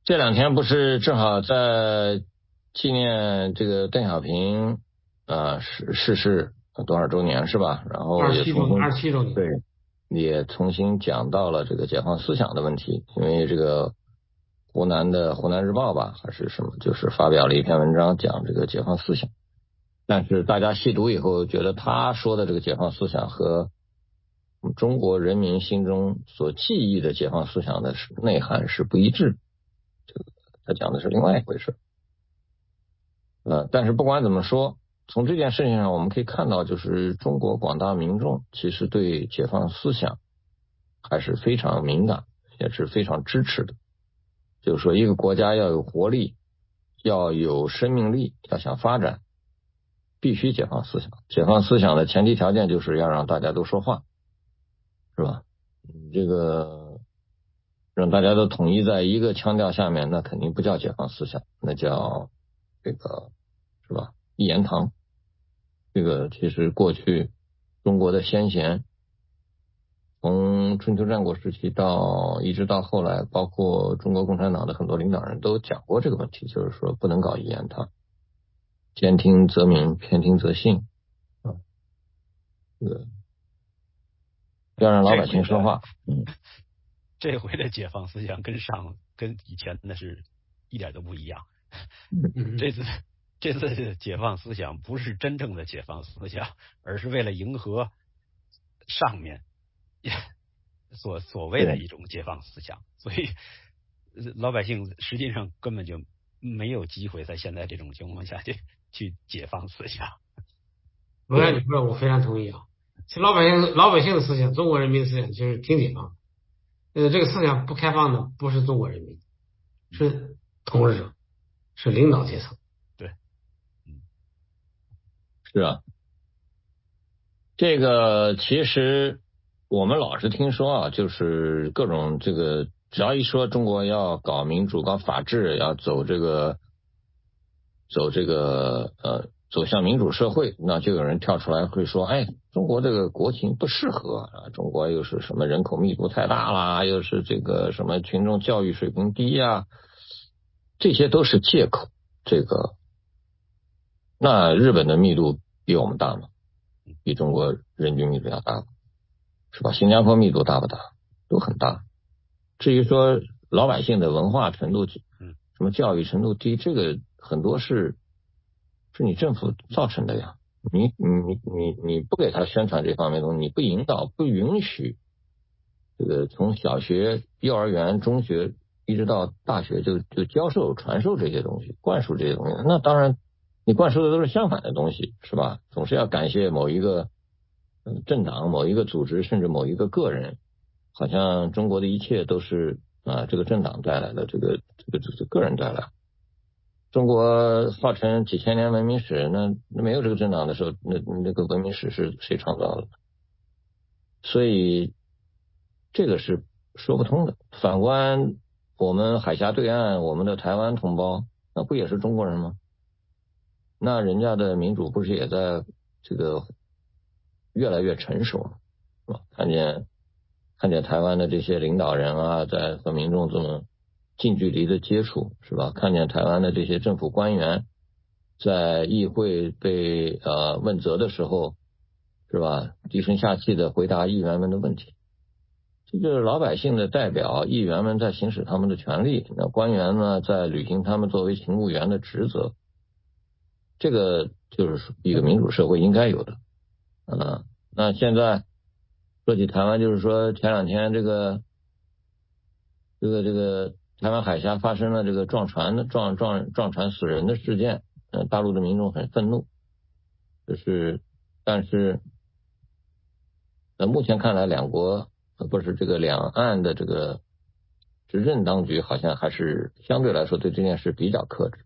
这两天不是正好在纪念这个邓小平啊逝逝世多少周年是吧？然后也重新二十七周年， 对，也重新讲到了这个解放思想的问题。因为这个湖南的湖南日报吧还是什么，就是发表了一篇文章讲这个解放思想。但是大家细读以后，觉得他说的这个解放思想和中国人民心中所记忆的解放思想的内涵是不一致，这个他讲的是另外一回事。呃，但是不管怎么说，从这件事情上我们可以看到，就是中国广大民众其实对解放思想还是非常敏感，也是非常支持的。就是说，一个国家要有活力，要有生命力，要想发展，必须解放思想。解放思想的前提条件就是要让大家都说话，是吧？这个让大家都统一在一个腔调下面，那肯定不叫解放思想，那叫这个是吧？一言堂。这个其实过去中国的先贤，从春秋战国时期到一直到后来，包括中国共产党的很多领导人都讲过这个问题，就是说不能搞一言堂，兼听则明，偏听则信啊，这个要让老百姓说话。嗯， 这回的解放思想跟上跟以前那是一点都不一样。 嗯、 这次这次的解放思想不是真正的解放思想，而是为了迎合上面所所谓的一种解放思想，所以老百姓实际上根本就没有机会在现在这种情况下去去解放思想。 我看你说，我非常同意啊。其实老百姓老百姓的思想，中国人民的思想其实挺解放。呃，这个思想不开放的不是中国人民，是统治者，是领导阶层。 对，嗯， 是啊。这个其实我们老是听说啊，就是各种这个，只要一说中国要搞民主、搞法治，要走这个走这个呃走向民主社会，那就有人跳出来会说，哎，中国这个国情不适合啊，中国又是什么人口密度太大啦，又是这个什么群众教育水平低呀，这些都是借口。这个那日本的密度比我们大吗？比中国人均密度要大，是吧？新加坡密度大不大？都很大。至于说老百姓的文化程度，什么教育程度低，这个很多是是你政府造成的呀。你你你你不给他宣传这方面的东西，你不引导，不允许这个从小学、幼儿园、中学一直到大学就就教授、传授这些东西，灌输这些东西，那当然。你灌输的都是相反的东西，是吧？总是要感谢某一个政党、某一个组织，甚至某一个个人，好像中国的一切都是啊这个政党带来的，这个这个这个个人带来。中国号称几千年文明史，那那没有这个政党的时候，那那个文明史是谁创造的？所以这个是说不通的。反观我们海峡对岸，我们的台湾同胞，那不也是中国人吗？那人家的民主不是也在这个越来越成熟吗？是吧？看见看见台湾的这些领导人啊，在和民众这么近距离的接触，是吧？看见台湾的这些政府官员在议会被呃问责的时候，是吧？低声下气的回答议员们的问题，这就是老百姓的代表，议员们在行使他们的权利，那官员呢在履行他们作为勤务员的职责。这个就是一个民主社会应该有的，嗯，那现在说起台湾，就是说前两天这个这个这个台湾海峡发生了这个撞船的撞撞撞船死人的事件，嗯，大陆的民众很愤怒，就是但是呃目前看来，两国不是这个两岸的这个执政当局好像还是相对来说对这件事比较克制。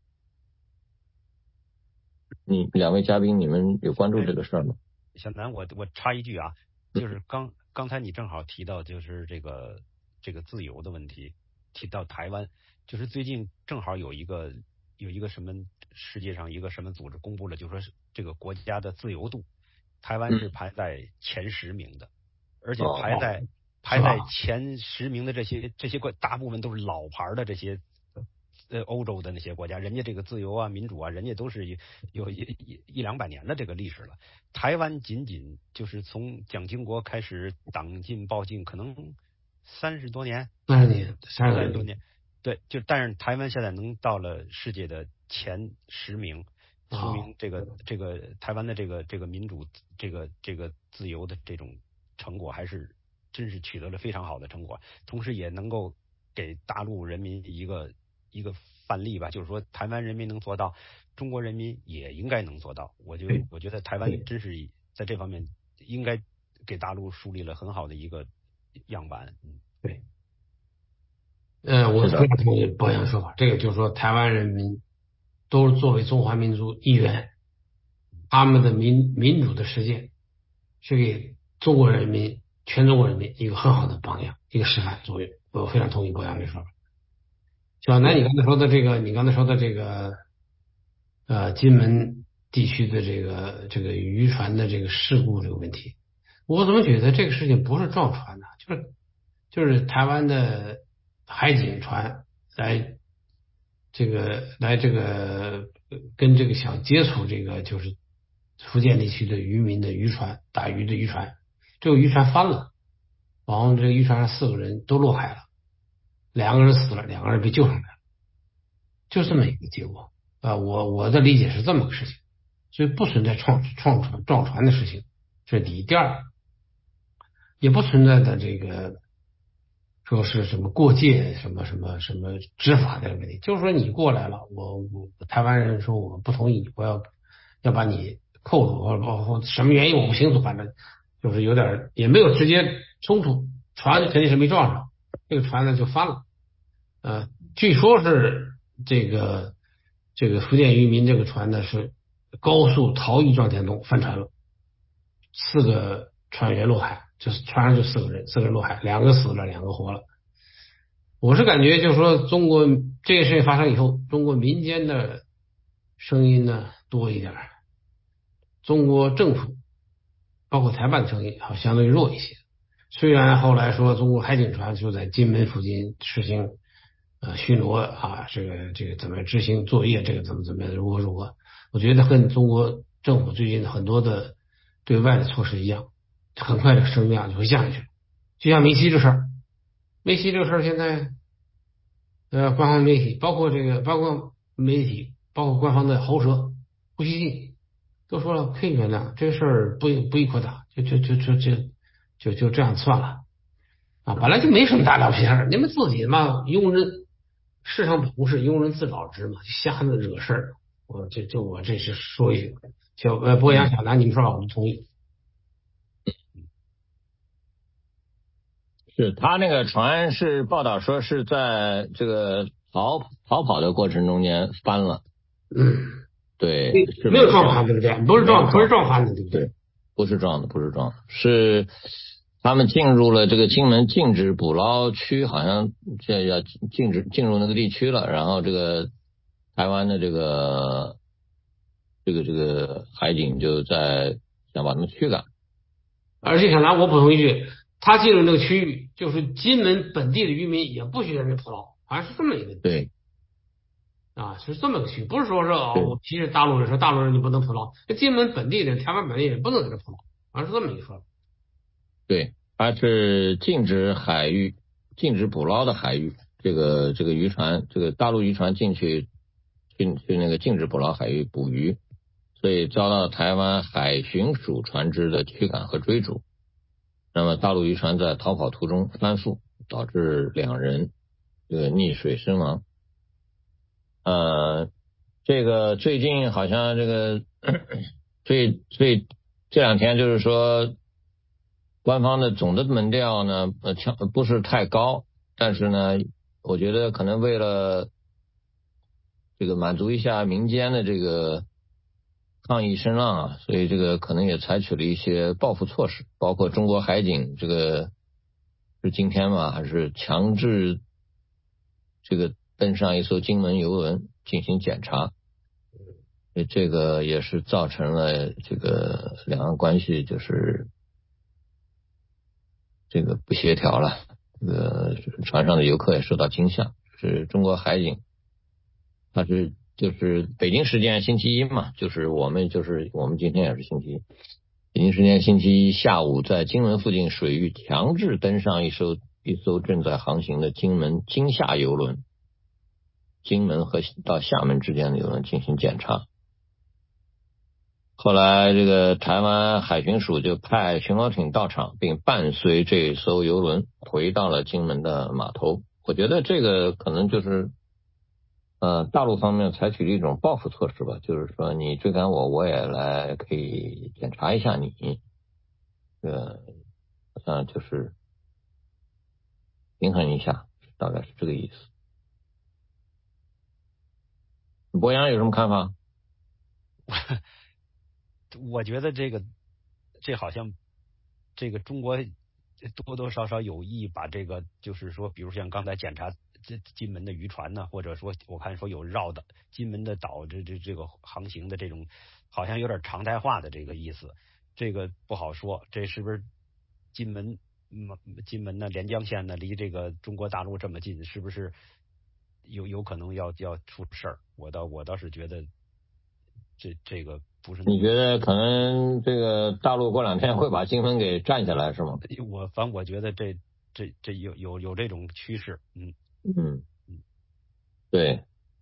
你两位嘉宾，你们有关注这个事儿吗？ 小南，我我插一句啊，就是刚刚才你正好提到就是这个这个自由的问题，提到台湾，就是最近正好有一个有一个什么世界上一个什么组织公布了，就说这个国家的自由度，台湾是排在前十名的，而且排在排在前十名的这些这些国大部分都是老牌的这些呃欧洲的那些国家，人家这个自由啊民主啊，人家都是有一一一两百年的这个历史了。台湾仅仅就是从蒋经国开始党禁报禁，可能三十多年， 三十年， 三十多年，对，就但是台湾现在能到了世界的前十名，说明这个、哦、这个台湾的这个这个民主这个这个自由的这种成果还是。真是取得了非常好的成果，同时也能够给大陆人民一个一个范例吧，就是说台湾人民能做到，中国人民也应该能做到。我就我觉得台湾真是在这方面应该给大陆树立了很好的一个样板。嗯， 对。呃，我非常同意博洋说法，这个就是说台湾人民都是作为中华民族一员，他们的民民主的实践是给中国人民。全中国人民一个很好的榜样，一个示范作用，我非常同意博洋这说法。小南，你刚才说的这个，你刚才说的这个，呃，金门地区的这个这个渔船的这个事故这个问题，我怎么觉得这个事情不是撞船呢？就是就是台湾的海警船来这个来这个跟这个想接触这个就是福建地区的渔民的渔船打鱼的渔船。这个渔船翻了，然后这个渔船上四个人都落海了，两个人死了，两个人被救上来了，就这么一个结果啊、呃！我我的理解是这么个事情，所以不存在撞撞船撞船的事情，这是第一。第二，也不存在的这个说是什么过界什么什么什么执法的问题，就是说你过来了，我我台湾人说我不同意，我要要把你扣住，或或或什么原因我不清楚，反正。就是有点也没有直接冲突，船肯定是没撞上，这个船呢就翻了。呃，据说是这个这个福建渔民这个船呢是高速逃逸状态中翻船了，四个船员落海，就是船上就四个人，四个人落海，两个死了，两个活了。我是感觉就是说，中国这个事情发生以后，中国民间的声音呢多一点，中国政府。包括台湾的声音好相对弱一些，虽然后来说中国海警船就在金门附近实行呃巡逻啊，这个这个怎么执行作业，这个怎么怎么如何如何，我觉得跟中国政府最近很多的对外的措施一样，很快这个声量就会降下去。就像梅西这事儿，梅西这个事儿现在呃官方媒体包括这个包括媒体包括官方的喉舌呼吸器都说了可以原谅，这个事儿不不宜扩大，就就就就就就就这样算了啊！本来就没什么大了不起事儿，你们自己嘛，庸人世上不是庸人自扰之嘛，瞎子惹事儿。我这就我这是说一句，小呃博洋小南，你们说吧，我就同意。 是他那个船是报道说是在这个逃逃跑的过程中间翻了， 嗯。 对， 没有撞翻，对不对？不是撞，不是撞翻的，对不对？ 不是撞的，不是撞的，是他们进入了这个金门禁止捕捞区，好像这要禁止进入那个地区了。然后这个台湾的这个这个这个海警就在想把他们驱赶。 而且小南，我补充一句，他进入那个区域，就是金门本地的渔民也不许在那捕捞，好像是这么一个。 对。 啊，是这么个区，不是说是哦，其实大陆人说大陆人你不能捕捞，金门本地人、台湾本地人不能在这捕捞，好像是这么一说。 对，它是禁止海域、禁止捕捞的海域，这个这个渔船，这个大陆渔船进去进去那个禁止捕捞海域捕鱼，所以遭到台湾海巡署船只的驱赶和追逐。那么大陆渔船在逃跑途中翻覆，导致两人这个溺水身亡。呃，这个最近好像这个最最这两天就是说，官方的总的门调呢，呃，不是太高，但是呢，我觉得可能为了这个满足一下民间的这个抗议声浪啊，所以这个可能也采取了一些报复措施，包括中国海警这个是今天嘛，还是强制这个登上一艘金门游轮进行检查，这个也是造成了这个两岸关系就是这个不协调了，这个船上的游客也受到惊吓。是中国海警，它是就是北京时间星期一嘛，就是我们就是我们今天也是星期一，北京时间星期一下午，在金门附近水域强制登上一艘一艘正在航行的金门金厦邮轮，金门和到厦门之间的邮轮进行检查。后来这个台湾海巡署就派巡逻艇到场，并伴随这艘邮轮回到了金门的码头。我觉得这个可能就是呃大陆方面采取的一种报复措施吧，就是说你追赶我，我也来可以检查一下你，呃，好像就是平衡一下，大概是这个意思。博洋有什么看法？ 我觉得这个这好像这个中国多多少少有意把这个，就是说比如像刚才检查这金门的渔船呢，或者说我看说有绕的金门的岛这这这个航行的这种，好像有点常态化的这个意思。这个不好说，这是不是金门金门呢连江县呢离这个中国大陆这么近，是不是有有可能要要出事儿？我倒我倒是觉得这这个不是。 你觉得可能这个大陆过两天会把金门给占下来是吗？ 我反正我觉得这这这有有有这种趋势。嗯嗯嗯，对，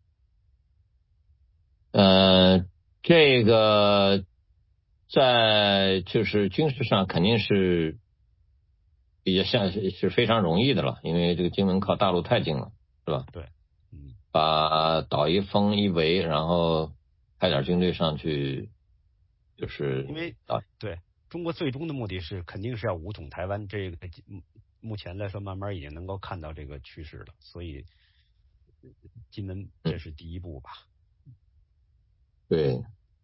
呃，这个在就是军事上肯定是比较像是是非常容易的了，因为这个金门靠大陆太近了，是吧？ 对，嗯， 把岛一封一围，然后派点军队上去，就是因为啊，对中国最终的目的是肯定是要武统台湾，这个目前来说慢慢已经能够看到这个趋势了，所以金门这是第一步吧。 对，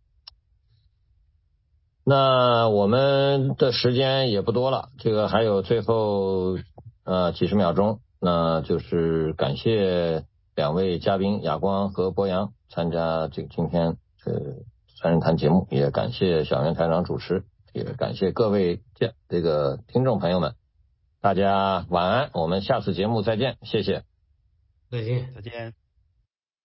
那我们的时间也不多了，这个还有最后呃几十秒钟，那就是感谢两位嘉宾亚光和博洋参加这个今天这三人谈节目，也感谢小袁台长主持，也感谢各位这这个听众朋友们，大家晚安，我们下次节目再见，谢谢， 再见， 再见。